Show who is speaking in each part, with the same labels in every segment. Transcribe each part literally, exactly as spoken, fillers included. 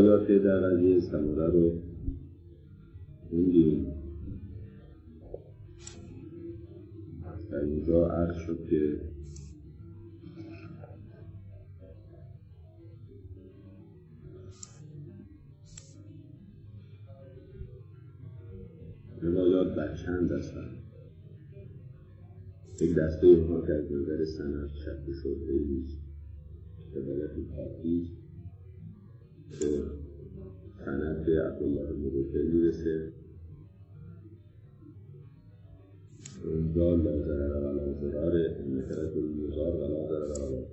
Speaker 1: روایات در قضیه سمره رو خوندیم. در اینجا عرض شد که روایات بر چند دستن. یک دسته اونها که از نظر سند شک و شبهه‌ای نیست، روایت کافی است که سند به عبدالله بن بکر میرسه. اونجا لا ضرر و لا ضرار، ان رجل یضار و لا ضرر و لا ضرار.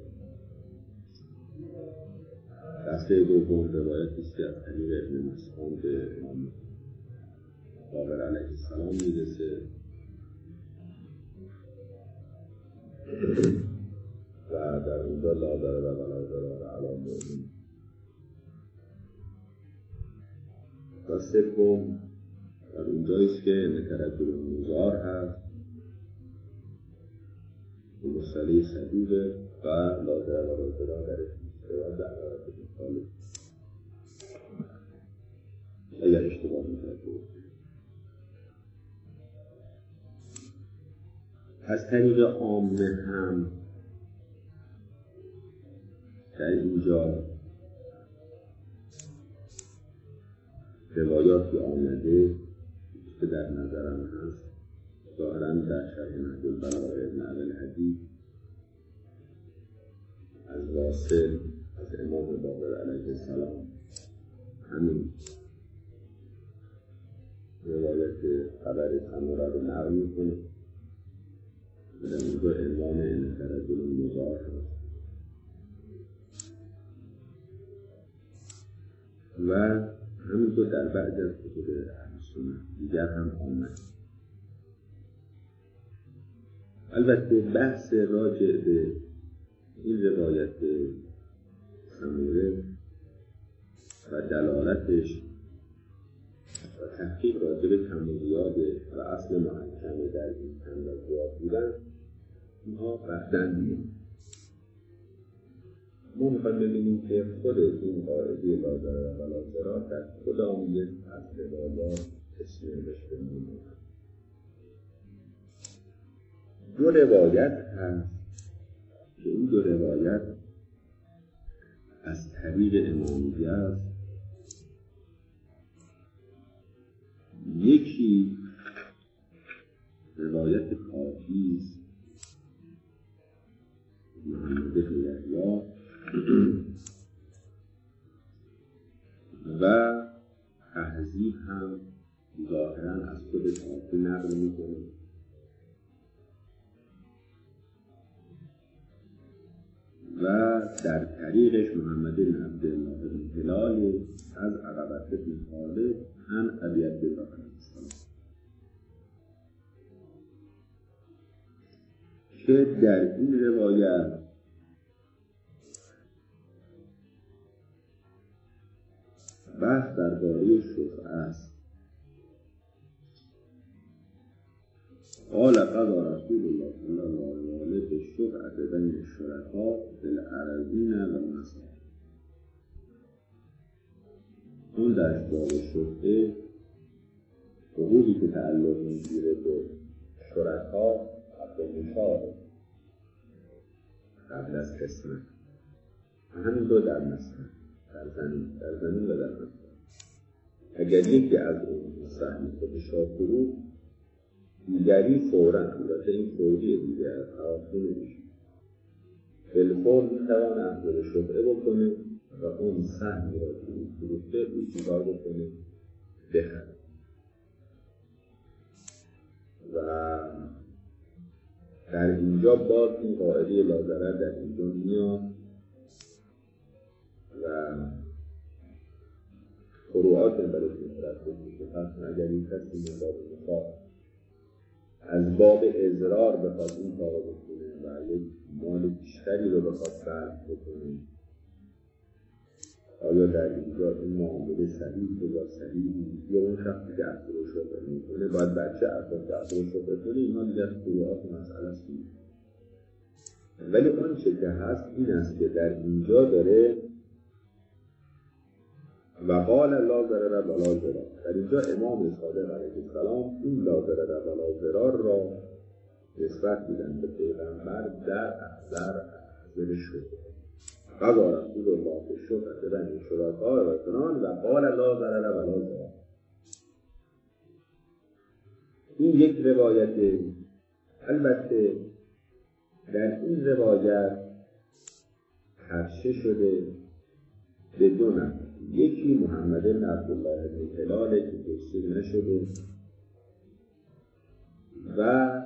Speaker 1: دسته دوم روایتی است که از طریق ابن مسعود به امام باقر علیه السلام میرسه و در اونجا لا ضرر و لا ضرار علی المؤمن. و سوم در اونجاییست که ان رجل یضار هست، مسئله صدوقه و لا ضرر و لا ضرار درش میشه در حالت مثال اگر اشتباه میکنه. از طریق عامه هم در اینجا روایاتی آمده که در نظرم هست ظاهراً در شرح نهج البلاغه ابن ابی الحدید از واصل از امام باقر علیه السلام همین روایت خبر سمره رو نقل میکنه. در اینجا عنوان ان رجل یضار هست و همینطور در بعضی از کتب اهل سنت دیگر هم آمده. البته بحث راجع به این روایت سمره و دلالتش و تحقیق راجع به کم و زیاده و اصل محکمه در این کم و زیاد بودن، اینها بعداً می‌بینیم. ما می‌خوایم ببینیم که خود این قاعده لا ضرر و لا ضرار در کدام یک از روایات تصمیم بشه می‌مونه. دو روایت هست که این دو روایت از طریق امامیه است. یکی روایت کافی است محمد بن یحیی و تهذیب هم ظاهراً از خود کافی نقل میکنه و در طریقش محمد بن عبدالله بن هلال از عقبة بن خالد عن ابی عبدالله علیه السلام که در این روایت بحث درباره شفعه است. قال قضى رسول الله صلی الله علیه و آله بالشفعة بین الشرکاء فی الأراضین و المساجد. اون در باب شفعه حقوقی که تعلق میگیره به شرکا و به مشارک قبل از قسمت، همین دو در مسجد، در زمین در زمین و در مسجد. اگر یکی از اون سهم خودش را فروخت، دیگری فوراً، البته این فوریه دیگه از حواصل نمیشه، بالفور میتوان احضار شفعه بکنه و اون سهمی را که فروخته او چیکار بکنه؟ بخره. و در اینجا باز این قاعده لا ضرر در اینجا میاد و فروعات برای مترتب میشه. پس اگر این کسی من باب مثال از باب اضرار بخواد این کارو بکنه و یک مال بیشتری رو بخواد بلد بکنه، آیا در اینجا این معامله صحیح یا صحیح نیست؟ یا اون شخصی که عقد رو شفعه میکنه باید بچه اساس عقد رو شفعه کنه؟ اینا دیگه از فروعات مسئله است. ولی اون چه که هست این است که در اینجا داره و قال لا ضرر ولا ضرار. در اینجا امام صادق علیه السلام این لا ضرر ولا ضرار را نسبت میدن به پیغمبر در احضر احضر شد. قضا رسول الله به شد بین شرکا و فلان و قال لا ضرر ولا ضرار. این یک روایت. البته در این روایت حرشه شده به دو نفر. یکی محمد بن عبدالله بن هلال که توصیل نشده و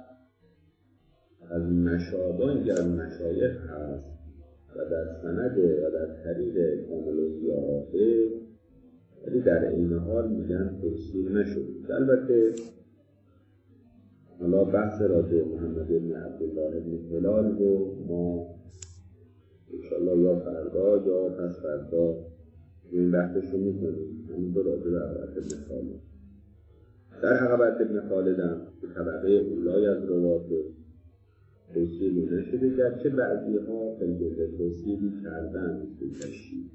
Speaker 1: از مشابهان که از مشایخ هست و در سند و در طریق کامل و زیاراته، ولی در این حال میگن توصیل نشده. البته حالا بحث راجع محمد بن عبدالله بن هلال رو ما انشاءالله یا فردا یا پس فردا این بحثش رو میکنیم. همین دو راجع به عقبت ابن خالد. در عقبت ابن خالد هم به طبقه اولای از روات توصیلی نشده، گرچه بعضی ها خیلی توصیلی کردن مثل تشریح،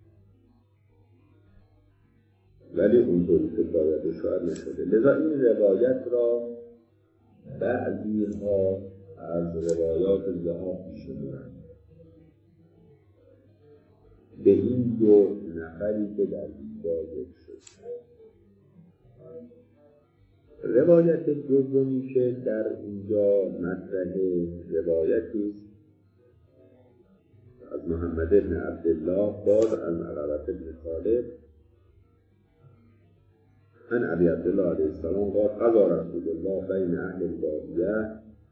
Speaker 1: ولی اونطوری که باید و شاید نشده. لذا این روایت را بعضی ها از روایات ضعاف می‌شمارند به این دو نفری که در اینجا ذکر شد. روایت دومی که در اینجا مطرح روایتی است از محمد بن عبدالله باز از عقبة بن خالد عن ابی عبدالله علیه السلام قال قضى رسول الله بین اهل البادیه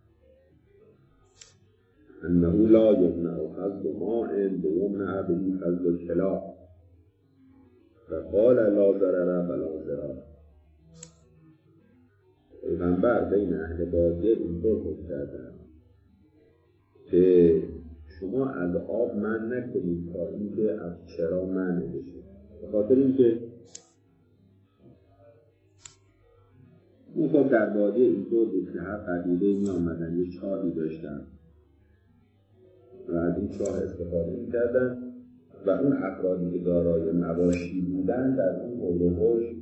Speaker 1: انه لا یمنع حظ ماء بیمنع به حظ الکلاب و قال لا ضرر ولا ضرار. پیغمبر بین اهل بادیه اینطور حکم کردن که شما از آب منع نکنید تا اینکه از چرا منع بشه. به خاطر اینکه اون خب در بادیه اینطور بود که هر قبیله می آمدن یه چاهی داشتن و از این چاه استفاده می کردن و اون افرادی که دارای مواشی بودن در اون حول و حوش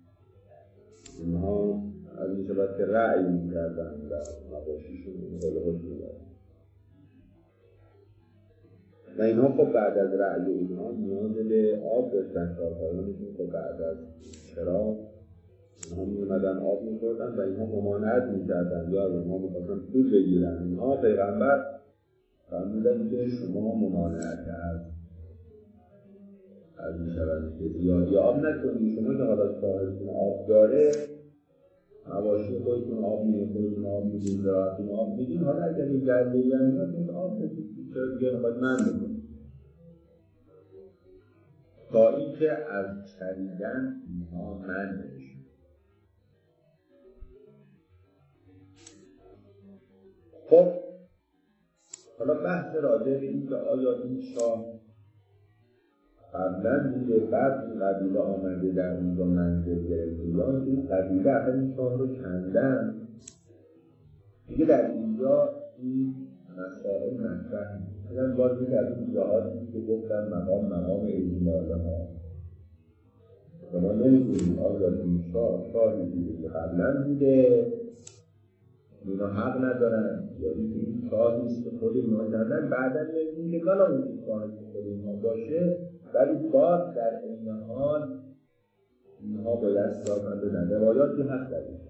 Speaker 1: اونها از این شبت که رعی می کردن در مواشیشون اون حول و حوش می کردن و اینها خب بعد از رعی اونها نیاز به آب داشتن. کارکارانشون خب بعد از چرا اینها می اومدن آب می خوردن و اینها ممانعت می کردن یا از اونها می خواستن پول بگیرن. اینها پیغمبر فرمودن که شما ممانعت از از این شبت که زیادی آب نکنید. شما که حالا صاحبتون آب داره مواشی خودتون آب میدین، خودتون آب میدین، زراعتون آب میدین، حالا اگر این گرده‌ای هم این آب بدید چرا دیگه نخواهد من بکنید تا اینکه از چریدن اینها من نمیشه. خب حالا بحث راجع به این که آیا این شاه قبلا دیده بعد این قبیله آمده در اینجا منزل گرفته یا این قبیله اخر این شاه رو کندن دیگه در اینجا این مسائل مطرح نیست. مثلا بازی که از اون جهاتی که گفتن مقام مقام ایزماله ها شما نمیدونید آیا این شاه شاهی دیده که قبلا دیده اینا حق ندارن یا این شاه نیست که خود اینا کردن بعدا نمیدونید که کالا اون شاه که خود اینا باشه، ولی باز در این حال اینها باید سازن بدن. روایاتی هست در این.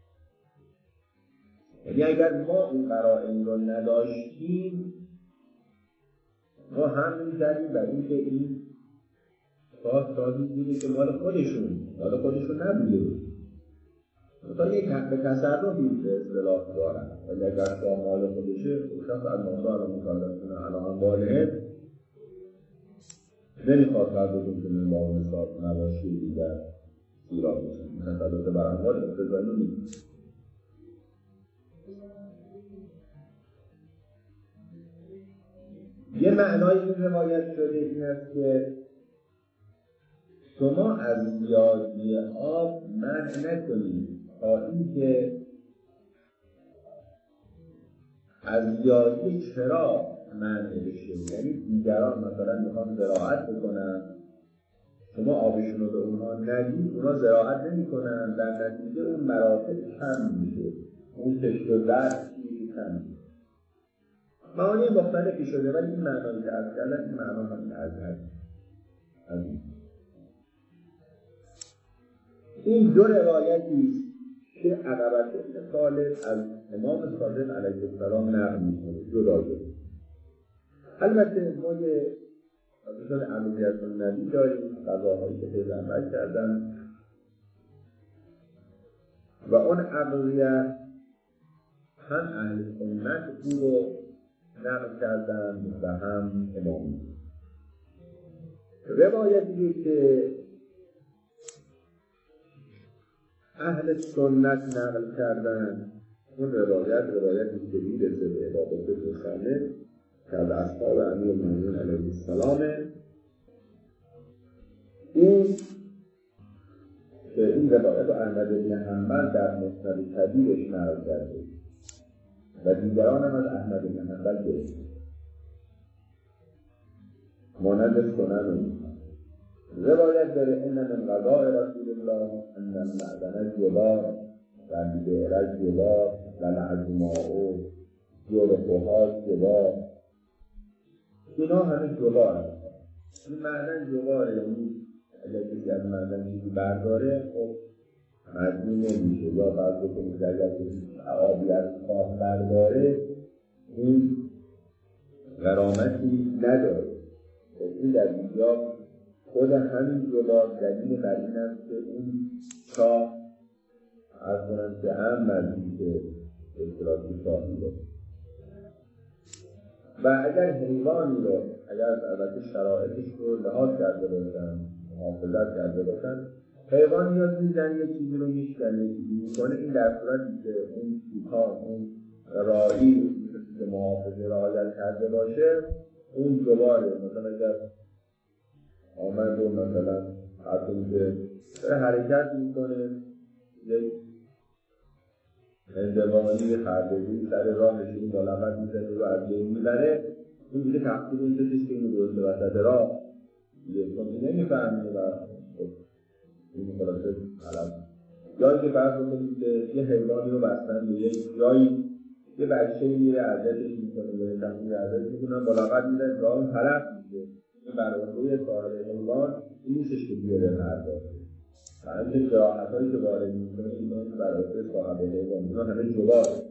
Speaker 1: یعنی اگر ما این قرائن رو نداشتیم ما هم می‌کردیم بر این که این شاه شاهی بوده که مال خودشون مال خودشون نبوده مثلا یک حق به تصرفی به اصطلاح دارن، ولی اگر شاه مال خودشه شخص از مانده الان مکلفونه الان باله نمیخواد قبل بکنه با مثال نباشی دیگر ایران میشه تسلط بر اموال اقتضایی نیست. یه معنای این روایت شده این است که شما از زیادی آب منع نکنید تا اینکه از زیادی چرا منع بشه. یعنی دیگران مثلا میخوان زراعت بکنن شما آبشون رو به اونها ندید، اونها زراعت نمی کنن، در نتیجه اون مراتب کم میشه، اون کشت و درد کم میشه. معانی مختلفی شده ولی این معنایی که از کردن این معنا هم از هست. این دو روایتی است که عقبت ابن طالب از امام صادق علیه السلام نقل میکنه جدا جدا. البته ما یه مثلا عملیت النبی داریم، قضاهایی که پیغمبر کردن و اون عملیت هم اهل سنت او رو نقل کردن و هم امامی. روایتی که اهل سنت نقل کردن اون روایت روایتی که میرسه به عبادت بسانه که از اصحاب امیرالمومنین علیه السلامه. این که این روایت رو احمد بن حنبل در مسند کبیرش نقل کرده و دیگران هم از احمد بن حنبل گرفته مانند سنن. روایت داره ان من قضاء رسول الله ان المعدن جبار و البئر جبار و العظماء جرفها جبار. اینا همه جبار هست. این معدن جباره، یعنی اگر کسی از معدن چیزی برداره خب مجموع نمیشه، یا بعضی کنید اگر کسی آبی از خواه برداره این غرامتی نداره. خب این در اینجا خود همین جبار دلیل بر این است که اون شاه از کنند که هم مزید که اصطلاحی شاهی داره و اگر حیوانی رو اگر البته شرایطش رو لحاظ کرده باشن محافظت کرده باشن حیوان یا میزن یه چیزی رو میشکنه یه چیزی میکنه، این در صورتی که اون سیکان اون راعی که محافظه رعایت کرده باشه اون جباره. مثلا اگر آمد و مثلا حتی که حرکت میکنه یک اندوانی خردگی سر راهش این ملامت میزنه و از بین میبره، این دیگه تقصیر اون کسیش که این روزه وسط راه دیگه چون نمیفهمه و این خلاصه علم یا که فرض بکنید که یه حیوانی رو بستن به یک جایی یه بچه‌ای میره عزتش میکنه یا تقصیر عزتش میکنن ملاقات میزنه راه اون طرف میشه این برای صاحب حیوان این نیستش که بیاره پرداخته و همچنین جراحت‌هایی که وارد می‌کنه اینا برای صاحب حیوان اینا همه جباره.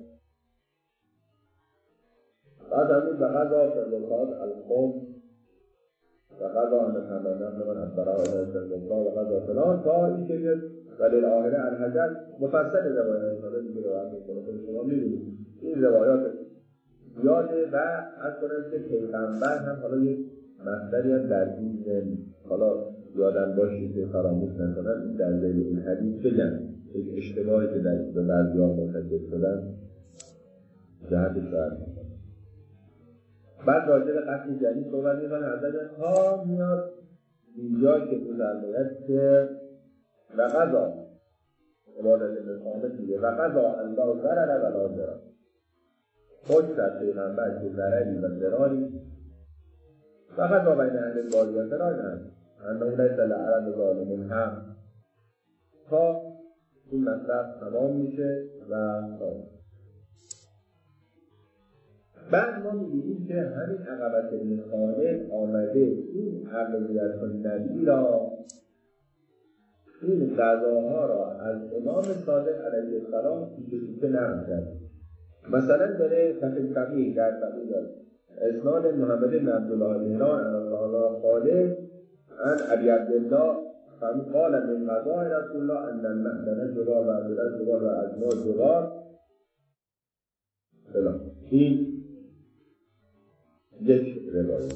Speaker 1: بعد همین بقضا فرلوکات القوم و قضا ان خندانم من از برای فرلوکات و قضا فلان تا این که ولی آخره الحجر مفصل روایات هاده دیگه روایت می‌کنه شما می‌بینید این روایات زیاده و از کنند که پیغمبر هم حالا یک مصدری هم در این حالا یادن باشید که فراموش نکنن این در ذیل این حدیث بگن یک اشتباهی که در به بعضی‌ها مرتکب شدن جهتش برد می‌کنه. بعد راجع به قتل جنین صحبت می‌کنه حضرت ها میاد اینجا که بزرگویت که و قضا عبادت نظامت میگه و قضا الله ضرر و لا ضرر خود در پیغمبر که ضرری و ضراری فقط با بین اهل بازی و ضرار هست انه لیس لعرض ظالمون هم تا این مطلب تمام میشه و بعد ما می‌بینیم که همین عقبت ابن خالد آمده این عقلیت النبی را این قضاها را از امام صادق علیه السلام تیکه تیکه نقل کرد. مثلا داره تفیل فقیه در فقیه داره اسناد محمد بن عبدالله الهران عن الله خالد عن ابی عبدالله قال من قضاء رسول الله ان المعدن جبار و عبدالله جبار و ازنا جبار بلا این یک روایت.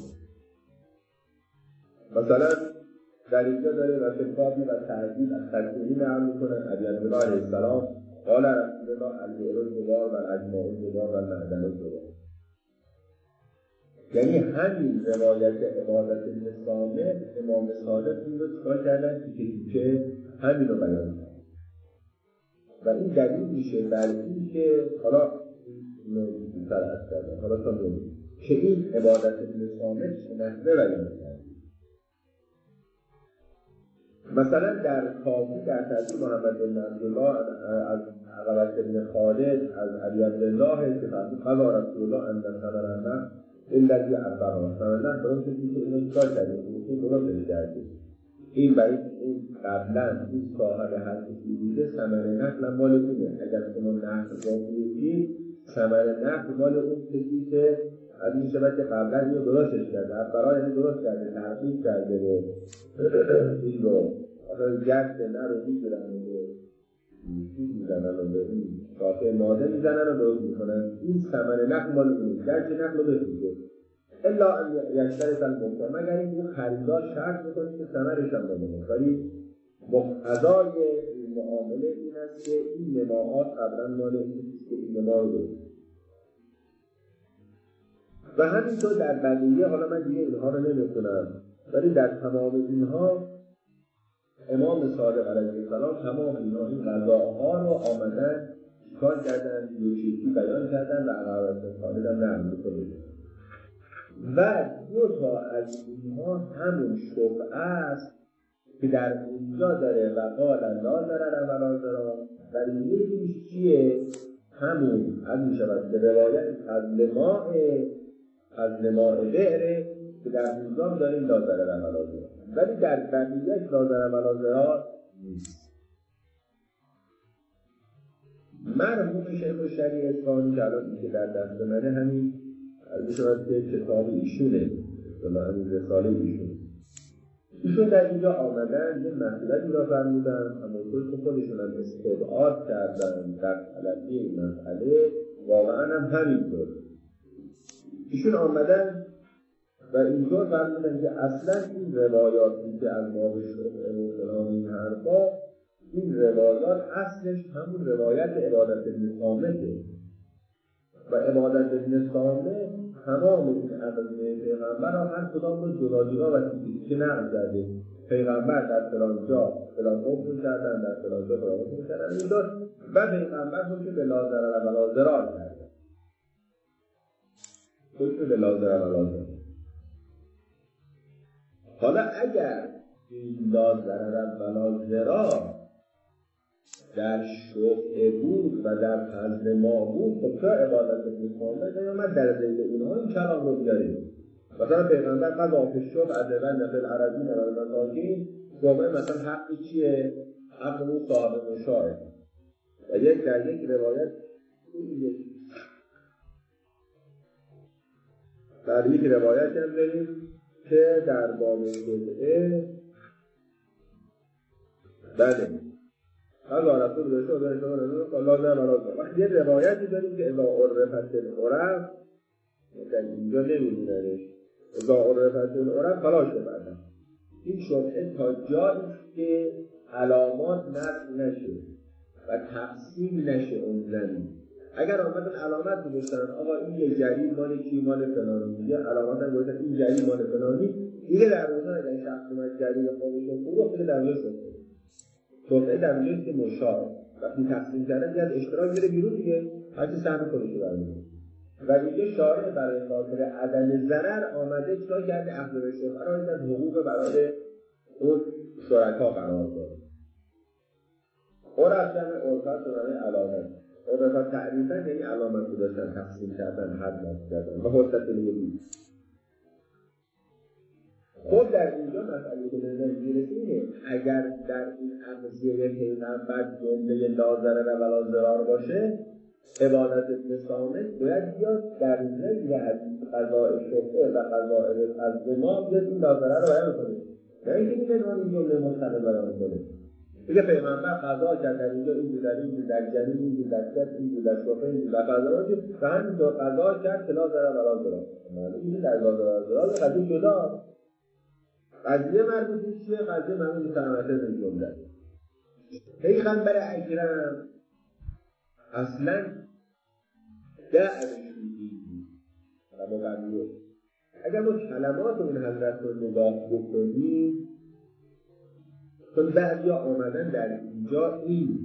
Speaker 1: مثلا در اینجا داره و فقابی و تحضیل از تکیهی نعم میکنن ابی عبدالله علیه السلام قال رسول الله البئر جبار و العجماء جبار و المعدن جبار. یعنی همین روایت عبادت ابن صامت امام صادق این رو چکار کردن که که همین رو بیان کردن و این دلیل میشه بر این که حالا این سرعت کردن حالا تا نمید که این عبادت ابن صامت نحوه بیان کردن مثلا در کافی در تاثیر محمد بن عبدالله از عقبت بن خالد از علی عبدالله که فرمود قضا رسول الله ان ثمر النخل الذی اربعها ثمر النخل درست که اینو چیکار کردیم این درست کردیم این برای این قبلا این صاحب حقیقی بوده ثمر نخل مال اونه. اگر شما نخل را بودید ثمر نخل مال اون کسی که از این شبه که قبلا اینو درستش کرده برای این درست کرده تحقیق کرده و این رو گشت نه رو میگیرن و چیز میزنن و به این شاخه ماده میزنن و درست میکنن این ثمر نخل مال اونه. گشت نخل رو بسیده الا یشترط المبتاع مگر این اون خریدار شرط میکنه که ثمرش هم بمونه ولی مقتضای این معامله این است که این نماهات قبلا مال این که این نماه رو دارید و همینطور در بقیه حالا من دیگه اینها رو نمیتونم ولی در تمام اینها امام صادق علیه السلام تمام اینها این غذاها رو آمدن کار کردن یکی بیان کردن و عقبت خالد هم نرم بکنید و دو تا از اینها همون شبه است که در اونجا داره و قال لا ضرر ولا ضرار ولی یکیش چیه همون از می شود به روایت از لماء از لماء بئره که در اونجا داریم لا ضرر ولا ضرار ولی در بقیه‌اش لا ضرر ولا ضرار نیست. مرحوم شیخ الشریع اصفهانی که الان که در دست منه همین از شاید که کتاب ایشونه مثلا همین رساله ایشونه ایشون در اینجا آمدن یه مسئله را فرمودن همونطور که خودشون هم استدعاد کردن در تلقی این مسئله واقعا هم همینطور ایشون آمدن و اینطور فرمودن که اصلا این روایاتی که از باب شرع و این حرفا این روایات اصلش همون روایت عبادت نظامته و عبادت نظامه تمام این عقیده پیغمبر ها هر کدام رو جدا جدا و تیکی که نقل کرده پیغمبر در فلان جا فلان حکم کردن در فلان جا فلان حکم کردن اینطور و پیغمبر حکم به لا ضرر ولا ضرار کردن حکم به لا ضرر ولا ضرار. حالا اگر این لا ضرر ولا ضرار در شفعه بود و در فضل ما بود خب چرا عبادت نظامه نیامد در زیل اینها این کلام رو بیاریم مثلا پیغمبر قضا فی الشفع عدلن فی العربین و المساکین جمعه مثلا حقی چیه؟ حق اون صاحب مشاهد و یک در یک روایت در یک روایت هم داریم که در باب شفعه بله قضا رسول الله صلی الله علیه و آله وقتی یه روایتی داریم که اذا عرفت العرب در اینجا نمی‌بیننش اذا عرفت العرب فلا شبهه این شبهه تا جایی که علامات نقل نشه و تقسیم نشه اون زمین اگر آمدن علامت می‌گذاشتن آقا این یه جریل مال کی مال فلانی یه علامت هم گذاشتن این جریل مال فلانی دیگه در اونجا اگر شخص اومد جریل خودش رو فروخت دیگه در اونجا شد شبهه در اونجاست که مشار وقتی تقسیم کردن بیاد اشتراک میره بیرون دیگه هرچی سهم خودش رو برمی‌داره و اینجا شارع برای خاطر عدم ضرر آمده چیکار کرده اخذ به شفعه را از حقوق برای اون شرکا قرار داره عرف جمع عرفت برای علامت عرفت تعریفا یعنی علامت رو داشتن تقسیم کردن حد نفت کردن و حدت نگوید خب در اینجا مسئله که بزنیم میرسیم اگر در این اقضیه پیغمبر جمله لا ضرر ولا ضرار باشه عبادت نظامه باید بیاد در اینجا از قضاء شفعه و قضاء از ما بیاد این لا ضرر رو بیان کنه نه اینکه میگه نوان این جمله مستقل بیان کنه دیگه پیغمبر قضا کرد در اینجا این در این در جنین این در کف این در شفعه این در قضا و همین دو قضا کرد که لا ضرر ولا ضرار این در لا ضرر ولا ضرار قضیه جدا قضیه مربوطه چیه؟ قضیه مربوطه سلامت این جمله پیغمبر اکرم اصلا دعوشون دیدی و مقدمه اگر ما کلمات اون حضرت رو نگاه بکنیم چون بعضی ها آمدن در اینجا این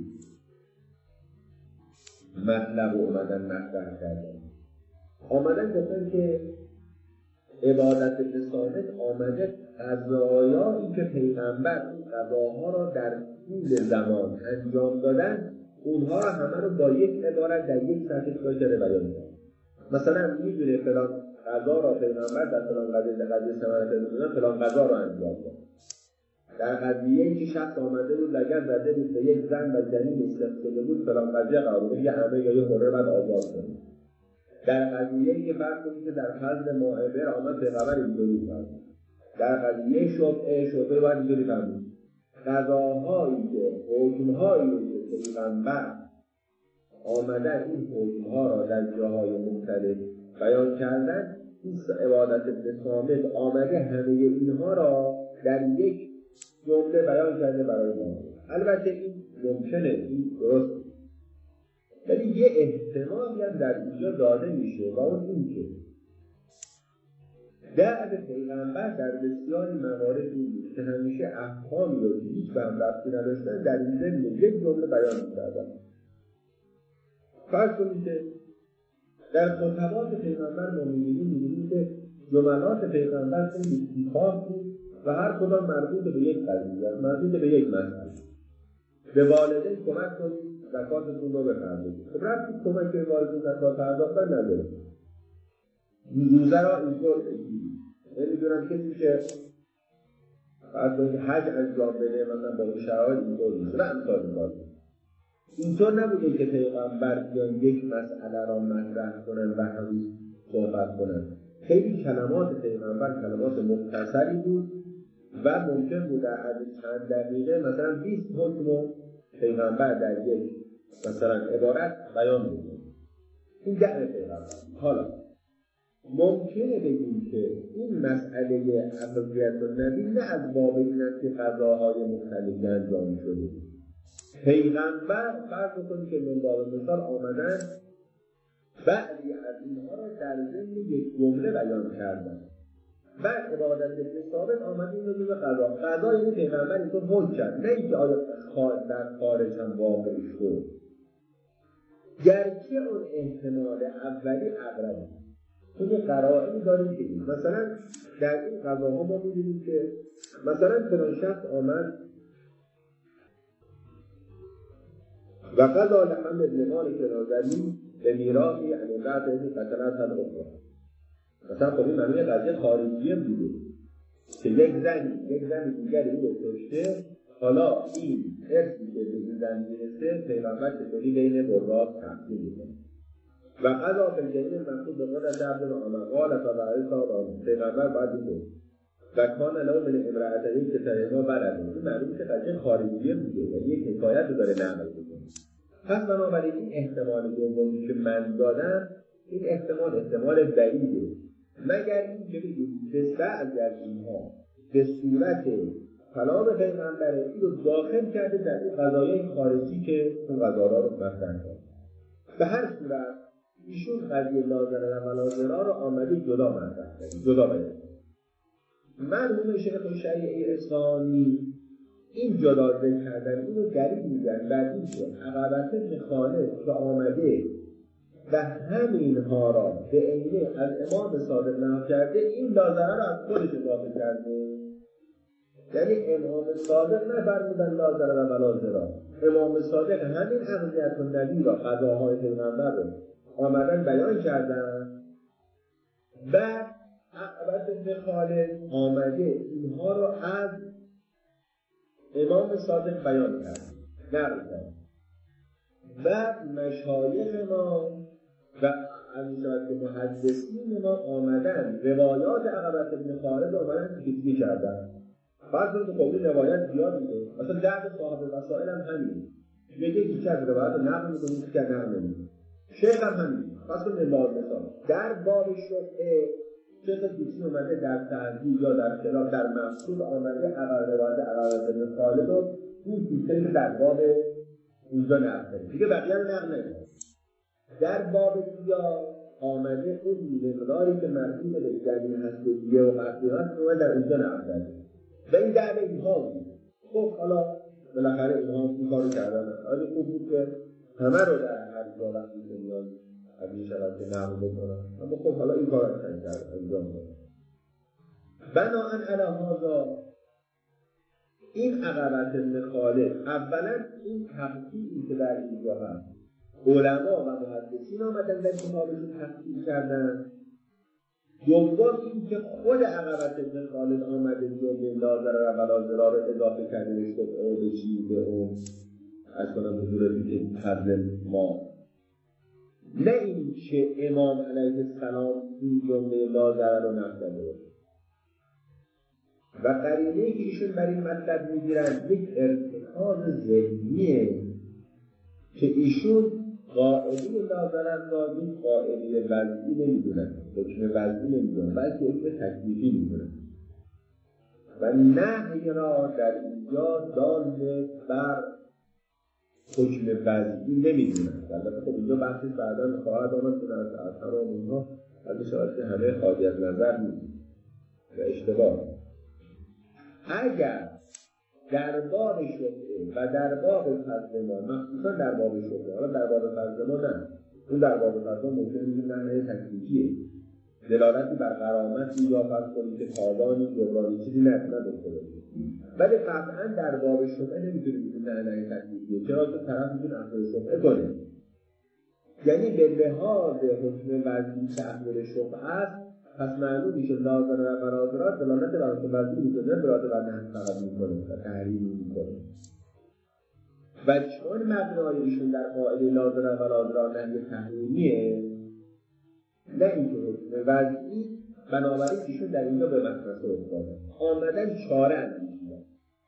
Speaker 1: مطلب رو آمدن مطرح کردن آمدن گفتن که عبادت رسالت آمده قضایایی که پیغمبر اون قضاها را در طول زمان انجام دادن، اونها را همه رو با یک عبارت در یک سطح داشته بیان کرد. مثلا میدونه فلان قضا را پیغمبر در فلان قضیه در قضیه ثمرت دادن فلان قضا را انجام داد. در قضیه‌ای که شخص آمده بود لگد زده بود به یک زن و جنین استخدام شده بود فلان قضیه قرار بود یه همه یا یه حره بعد آزاد شد. در قضیه‌ای که فرض کنید که در فضل مائبر آمد پیغمبر اینطوری کرد. در قضیه شبهه شبهه باید اینطوری فهمید. قضاهایی که حکم‌هایی که پیغمبر آمدن این حکم‌ها را در جاهای مختلف بیان کردن، این عبادت ابن صامت آمده همه اینها را در یک جمله بیان کرده برای ما. البته این ممکنه، این درست، ولی یه احتمالی هم در اینجا داده میشه و اون این که دعوت پیغمبر در بسیاری موارد بود که همیشه احکامی رو که هیچ به هم ربطی نداشتن در این ضمن یک جمله بیان می‌کردن. فرض کنید که در خطبات پیغمبر ما می‌بینیم می‌بینیم که جملات پیغمبر خیلی کوتاه بود و هر کدام مربوط به یک قضیه، مربوط به یک مسئله. به والدین کمک کنید زکاتتون رو بپردازید. خب ربطی کمک به والدین زکات پرداختن نداره. روزه را اینطور بگیرید. نمی‌دونم کسی که فرض کنید حج انجام بده مثلا با شرایط اینطور میشه. نه امثال می‌کنه. اینطور نبوده که پیغمبر بیان یک مسئله را مطرح کنن و همین صحبت کنن. خیلی کلمات پیغمبر کلمات مختصری بود و ممکن بود در عرض چند دقیقه مثلا بیست حکم پیغمبر در یک مثلا عبارت بیان بکنه. این دعوت پیغمبر. حالا ممکنه بگیم که این مسئله ابوذر النبی نه از باب این است که قضاهای مختلفی انجام شده. پیغمبر فرض کنید که من باب مثال آمدن بعضی از اینها را در ضمن یک جمله بیان کردن. بعد عبادت ابن ثابت آمد این رو جز قضا. قضا یعنی پیغمبر اینطور حکم کرد، نه اینکه آیا در خارج هم واقع شد. گرچه اون احتمال اولی اقربه. این قرائنی داریم که مثلا در این قضاها ما می‌بینیم که مثلا فلان شخص آمد و قضا لحم ابن مالک الحضری به میراثی یعنی بعد از قتلت الاخرى. مثلا خب این معنی قضیه خارجیه بوده که یک زن یک زن دیگری رو کشته، حالا این ارثی که به زن میرسه پیغمبر چطوری بین قربات تقسیم میکنه و قضا به جنین منصوب به قدرت عبد العامر قال فبعث صاحب پیغمبر بعد میگه و کان له من امرأتین که تریما برد. این معنی که قضیه خارجیه بوده و یک حکایت رو داره نقل میکنه. پس بنابراین این احتمال دومی که من دادم این احتمال احتمال بعیده، مگر این که بگیم به بعضی از اینها به صورت کلام پیغمبر این رو داخل کرده در این قضایای خارجی که اون قضاها رو مطرح کرده. به هر صورت ایشون قضیه لازره و لازره رو آمده جدا مطرح کرده، جدا بیان. مرحوم شیخ شریعه اصفهانی این جدا ذکر کردن اینو دلیل میگن بر این که عقبت ابن خالد که آمده و همینها را به عینه از امام صادق نقل کرده، این لازره را از خودش اضافه کرده. یعنی امام صادق نفرمودن لازره و لازره، امام صادق همین اقضیت النبی را قضاهای پیغمبر رو آمدن بیان کردن و عقبت ابن خالد آمده اینها را از امام صادق بیان کرد نقل کرد و مشایخ ما و همینطور که محدثین ما آمدن روایات عقبت ابن خالد آمدن تکیه کردن. فرض کنید که این روایت زیاد میده، مثلا درد صاحب وسائل هم همین میگه که از روایت رو نقل میکنه که نقل نمیکنه. شیخ هم همین. فرض کنید مثلا در باب شبهه شیخ دوستی اومده در تهذیب یا در خلاف در مفصول آمده عقب روایت عقبت ابن خالد رو این تیکه که در باب اونجا نقل کنه دیگه بقیه هم نقل نمیکنه. در باب یا آمده اون مقداری که مربوط به جنین هستگیه و قطعی هست رو در اونجا نقل کرده و این دعوه اینها بود. خب حالا بالاخره اینها این کارو کردن، حالا خوب بود که همه رو در هر جا وقتی که میان از این شرط که نقل بکنن، اما خب حالا این کار رو انجام کنن. بناهن علی هذا این عقبة بن خالد اولا این تفصیلی که در اینجا هست علما و محدثین آمدن در کتابشون تفصیل کردن. دوم این که خود عقبة بن خالد آمده جمله لا ضرر ولا ضرار رو اضافه کرده به شبهه به چی به اون از کنم حضور بیت حضر ما، نه این که امام علیه السلام این جمله لا ضرر رو نقل باشه. و قرینه‌ای که ایشون بر این مطلب میگیرن یک ارتکاز ذهنیه که ایشون قاعده لا ضرر را یک قاعده وضعی نمیدونن، حکم وضعی نمیدونن، بلکه حکم تکلیفی میدونن و نهی را در اینجا دال بر حکم وضعی نمیدونن. البته خب اینجا بحثی بعدا خواهد آمد که از تمام اینها از شاید که همه خالی از نظر نیست و اشتباه. اگر در باب شبهه و در باب فضل ما، مخصوصا در باب شبهه، حالا در باب فضل ما نه، اون در باب فضل ما ممکنه میگیم نه تکلیفیه، دلالتی بر غرامت یا فرض کنید که تاوانی جبرانی چیزی نداشته باشه، ولی قطعا در باب شبهه نمیتونیم بگیم نه نه تکلیفیه. چرا که طرف میتونه اصل شبهه کنه، یعنی به لحاظ حکم وضعی که اصل شبهه است، پس معلوم میشه لا ضرر ولا ضرار دلالت بر حکم وضعی میکنه، دلالت بر نهی فقط میکنه و تحریم میکنه. و چون مبنای ایشون در قاعده لا ضرر ولا ضرار نهی تحریمیه، نه اینکه حکم وضعی، بنابراین ایشون در اینجا به مختصه افتاده آمدن چاره اندیشیدن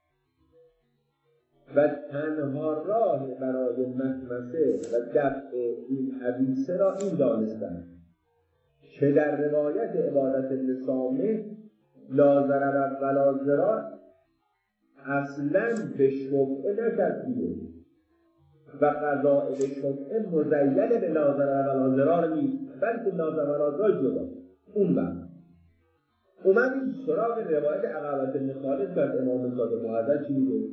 Speaker 1: و تنها راه برای مخمسه و دفع این حدیثه را این دانستن که در روایت عبادت ابن صامت لا ضرر ولا ضرار اصلا به شبهه نترتیبه و قضاء شبهه مزین به لا ضرر ولا ضرار نیست، بلکه لا ضرر ولا ضرار جدا. اون وقت اومدیم سراغ روایت عقبة بن خالد که امام صادق معظم چی میگه؟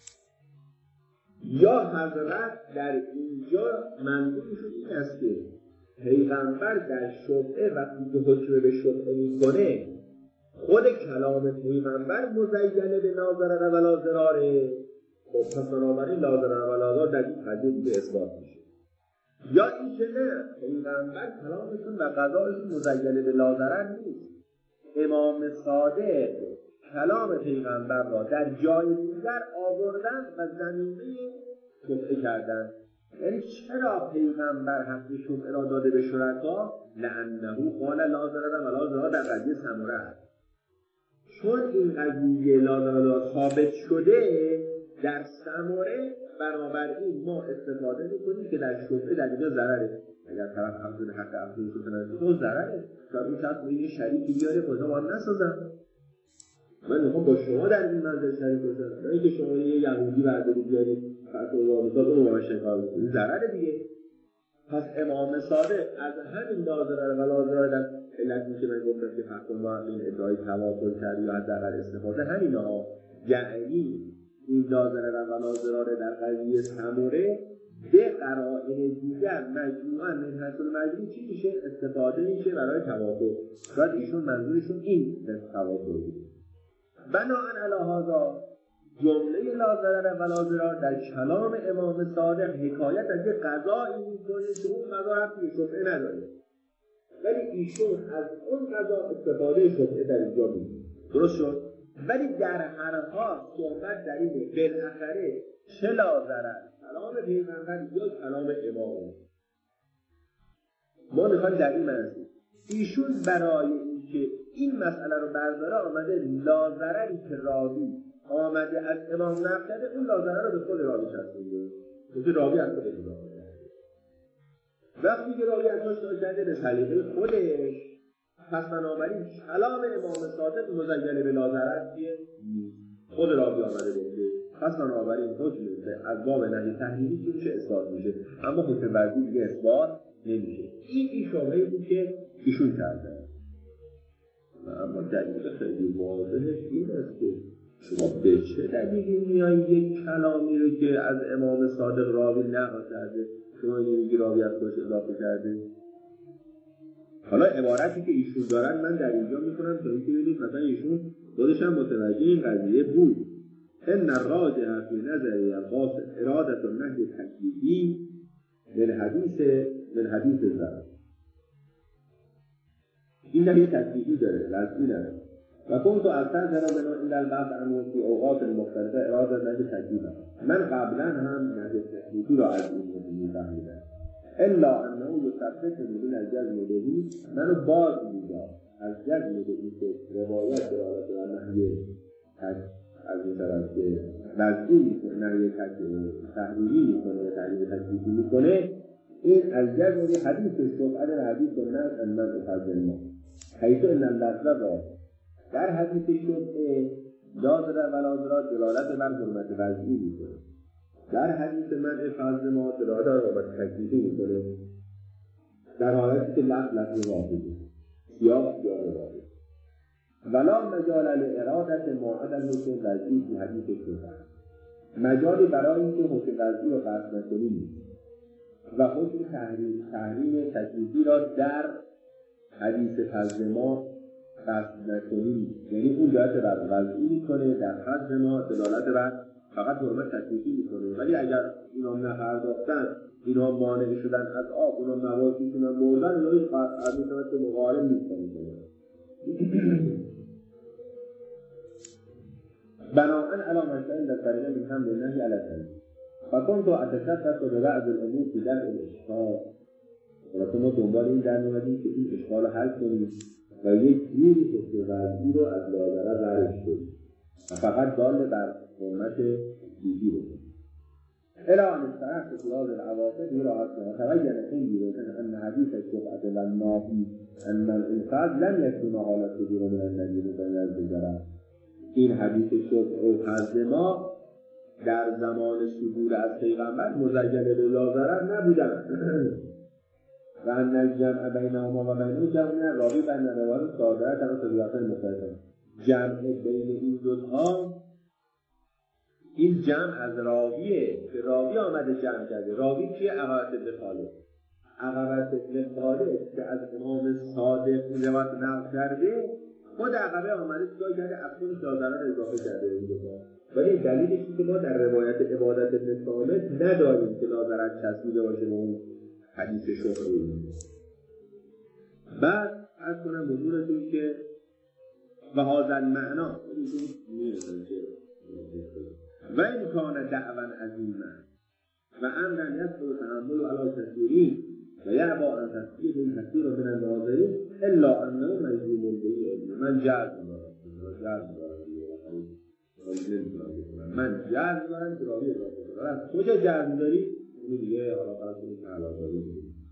Speaker 1: یا حضرت در اینجا منظورشون این است که پیغمبر در شبهه وقتی که حکم به شبهه میکنه خود کلام پیغمبر مزینه به لا ضرر ولا ضراره، خب پس بنابراین لا ضرر ولا ضرار در این قضیه دیگه اثبات میشه. یا این که نه، پیغمبر کلامشون و قضایشون مزینه به لا ضرر نیست، امام صادق کلام پیغمبر را در جای دیگر آوردن و زمینه شبهه کردن. یعنی چرا پیغمبر حق شبهه را داده به شرکا؟ لأنه قال لا ضرر ولا ضرار در قضیه سمره است، چون این قضیه لا ضرر ولا ثابت شده در سمره، بنابراین ما استفاده میکنیم که در شبهه در اینجا ضرره. اگر طرف افزود حق افزود شده تو ضرره، شاید این شخص به یه شریکی بیاره کجا باید نسازم، من میخوام با شما در این منزل شریک باشم، نه اینکه شما یه یهودی بردارید بیارید فرق رابطات اون با شکار بکنید، این ضرره دیگه. پس امام صادق از همین لا ضرر ولا ضرار در علتی که من گفتم که فرق با این ادعای تواتر کرد یا حداقل استفاده همینا، یعنی این لا ضرر ولا ضرار در قضیه سمره به قرائن دیگر مجموعاً من حیث المجموع چی میشه؟ استفاده میشه برای تواتر. شاید ایشون منظورشون این تواتر بود. بناءً علی هذا جمله لا ضرر ولا ضرار در کلام امام صادق حکایت از یک قضایی میکنه که اون قضا حتی شبهه نداره، ولی ایشون از اون قضا استفاده شبهه در اینجا میکنه. درست شد؟ ولی در هر حال صحبت در اینه بالاخره چه لا ضرر کلام پیغمبر یا کلام امام. ما میخوایم در این منزل ایشون برای اینکه این مسئله رو برداره آمده لا ضرری که راوی آمده از امام نقل کرده اون لا ضرر رو به خود راوی چسبونده، که راوی از خودش اضافه کرده. وقتی که راوی از خودش کرده به سلیقه خودش، پس بنابراین کلام امام صادق مزین به لا ضرر چیه؟ خود راوی آمده گفته، پس بنابراین حکم از باب نهی تحریمی چی میشه؟ اثبات میشه، اما حکم وضعی دیگه اثبات نمیشه. این اشاره‌ای بود که ایشون کرده. اما دلیل خیلی واضحش این است که شما به چه دلیلی میایید یک کلامی رو که از امام صادق راوی نقل کرده شما نمیگی راوی از خودش اضافه کرده؟ حالا عبارتی که ایشون دارن من در اینجا میکنم تا اینکه ببینید مثلا ایشون خودش هم متوجه این قضیه بود ان الراجح فی نظر القاصد اراده النهی تکلیفی من حدیث من حدیث زرد. این نهی تکلیفی داره، لازمی نداره. و کنتو اکثر جنابنا الا البعض عنه فی اوقات مختلفه اراده نهی تکلیفی. من قبلا هم نهی تکلیفی را از این موضوع می‌فهمیدم. الا انه یثبت من الجزم به منو باز می‌داد از جزم به این که روایت دارد و نهی از این طرف که وضعی میکنه، نهی تحریمی میکنه، تحریم تکلیفی میکنه، این از جزم به حدیث شفعه حدیث سنت انمن افضل ما حیث ان اللفظ را در حدیث شفعه دادره و لازره دلالت بر حرمت وضعی میکنه، در حدیث من افضل ما دلالت بر حرمت تکلیفی میکنه، در حالتی که لفظ لفظ واحده سیاق سیاق واحده ولا مجال لإراده ما عدا حکم وضعی فی حدیث شفعه. مجالی برای اینکه حکم وضعی را قصد نکنیم و حکم تحریم تحریم تکلیفی را در حدیث فضل ما قصد نکنیم، یعنی اون دلالت بر وضعی میکنه، در فضل ما دلالت بر فقط حرمت تکلیفی میکنه. ولی اگر اینا نپرداختن، اینا مانع شدن از آب، اونا موادیشون هم بردن، اینا هیچ قصد میکنه که مقارن میکنه. بناءً على ما شاء الله طریقه من حمد النهی علی التنزیه فکنت اتشبث ببعض الامور فی دفع الاشکال. ولکن ما دنبال این در می‌آمدیم که این اشکال رو حل کنیم و یک جوری حکم وضعی رو از لازره ورش کنیم و فقط دال بر حرمت دیگی رو کنیم. الى ان استرحت فیاض العواطف را تبین عندي ان حدیث الشفعة والناهی ان الانقاذ لم يكن حالت صدور من النبی مبین الزجرة. این حدیث شفعه و فضل ما در زمان صدور از پیغمبر مزین باللازره نبودن و ان الجمع بینهما و بین جمع راوی بین روایت صادره در صدورات مختلفه. جمع بین این دوتا، این جمع از راویه که راوی آمده جمع کرده. راوی کیه؟ عقبت ابن خالد. عقبت ابن خالد که از امام صادق روایت نقل کرده، خود عقبه آمده چیکار کرده؟ اصلا لازره رو اضافه کرده این دوتا. ولی دلیلش اینه که ما در روایت عبادت ابن صامت نداریم که لازره چسبیده باشه به اون حدیث شفعه. بعد از کنم حضورتون که و هذا المعنا میرسن که و این کان دعوا عظیما و امرا یسبق تحمل علی کثیرین و یعبا ان تصدیق این کثیر من الناظرین الا انه مجزوم به. من جزم دارم جزم دارم من جزم دارم که راوی اضافه دارم. کجا جزم داری؟ این دیگه حالا قرصی تعالی داری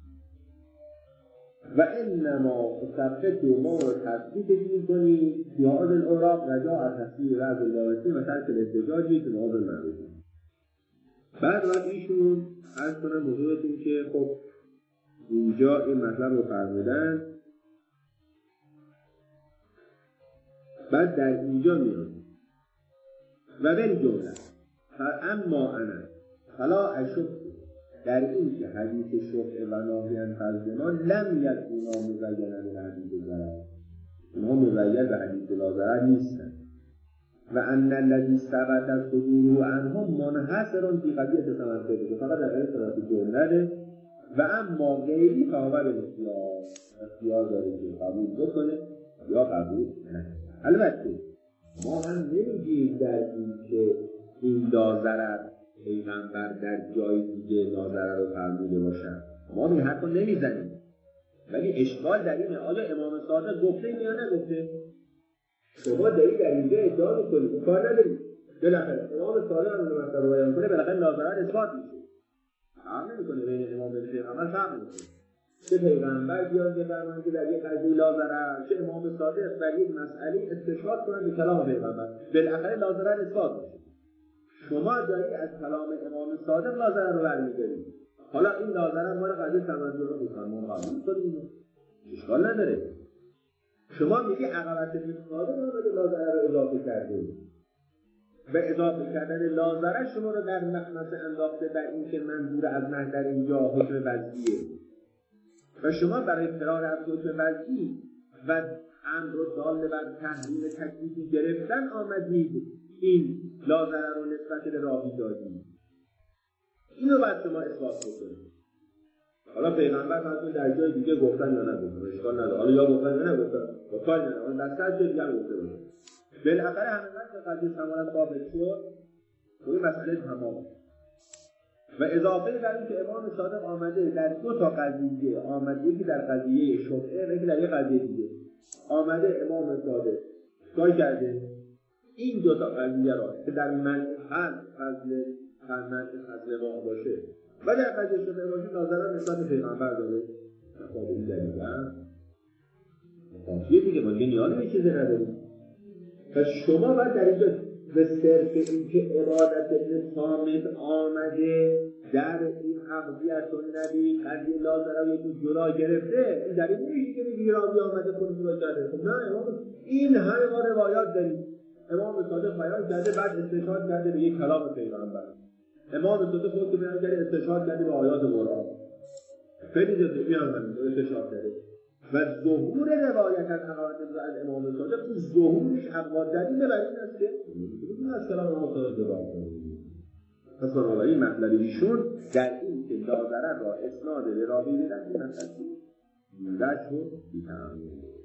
Speaker 1: و انما ثبت ما رو تثبیت می‌کنی یاد الاوراق رجاء از تصویر رد الواقعی و ترک الاحتجاجی که موضوع معروفه. بعد وقت ایشون عرض کنم موضوعتون که خب اینجا این مطلب رو فرمودن. بعد در اینجا میاد و بل جمله اما انا فلا اشک در این که حدیث شفعه و ناهی فضل ما لم یکونا مزینن به حدیث ضرر، اینها مزین به حدیث لازره نیستن و ان الذی ثبت صدوره عنهم منحصر فی قضیه سمنته، فقط در این طرف جمله و اما غیری فهو بالاختیار، اختیار داره که قبول بکنه یا قبول نکنه. البته ما هم نمیگیم در این که این لازره پیغمبر در جای دیگه لازره رو فرموده باشن، ما این حرف رو نمیزنیم. ولی اشکال در اینه آیا امام صادق گفته یا نگفته؟ شما داری در اینجا ادعا میکنید کار ندارید. بالاخره امام صادق هم رو مثلا رو بیان کنه بالاخره لازره اثبات میشه. فرق نمیکنه بین امام و پیغمبر، فرق نمیکنه. چه پیغمبر بیاد بفرمایند که در یک قضیه لازره، چه امام صادق در یک مسئله استشهاد کنند به کلام پیغمبر، بالاخره لازره اثبات میشه. شما داری از کلام امام صادق لازره رو برمی‌دارید. حالا این لازره ما رو قضیه تمدن رو می‌فهمون قبول کنیم، اشکال نداره. شما میگی عقبت ابن صادق رو لازره رو اضافه کرده و اضافه کردن لازره شما رو در مخمصه انداخته در این که منظور از نه در اینجا حکم وضعیه و شما برای فرار از حکم وضعی و امر رو دال بر تحریم تکلیفی گرفتن آمدید.
Speaker 2: این لازره رو نسبت به راوی دادیم. اینو باید شما اثبات بکنید. حالا پیغمبر فرض در جای دیگه گفتن یا نگفتن اشکال نداره، حالا یا گفتن یا نگفتن با کاری نداره، اون در صد جای دیگه هم گفته باشه. بالاخره همه من که قضیه تمام ثابت شد این مسئله تمام. و اضافه بر این که امام صادق آمده در دو تا قضیه، آمده یکی در قضیه شبهه و یکی در یک قضیه دیگه، آمده امام صادق کار کرده این دو تا قضیه را که در منحل فضل فرمند فضل واقع باشه و در قضیه شبهه باشه ناظران نسبت پیغمبر داره. خب این دلیل هم کافیه دیگه، ما دیگه نیازی به چیزی نداریم. پس شما باید در اینجا به صرف این که عبادت ابن صامت آمده در این حقیقت و نبی قضیه لازره و یکی جدا گرفته، این در این نمیشه که بگی راوی آمده خود جدا کرده. خب نه، امام این همه ما روایات داریم. امام صادق بیان کرده بعد استشهاد کرده به یک کلام پیغمبر. امام صادق خود که بیان کرده استشهاد کرده به آیات قرآن. خیلی جدا بیان کرده استشهاد کرده. و ظهور روایت از حقایق از امام صادق تو ظهورش اقوا دلیل بر این است که این از کلام امام صادق جدا کنید. پس بنابراین مطلب ایشون در این که لازره را اسناد به راوی بدن این مطلب وجه بی‌تأمل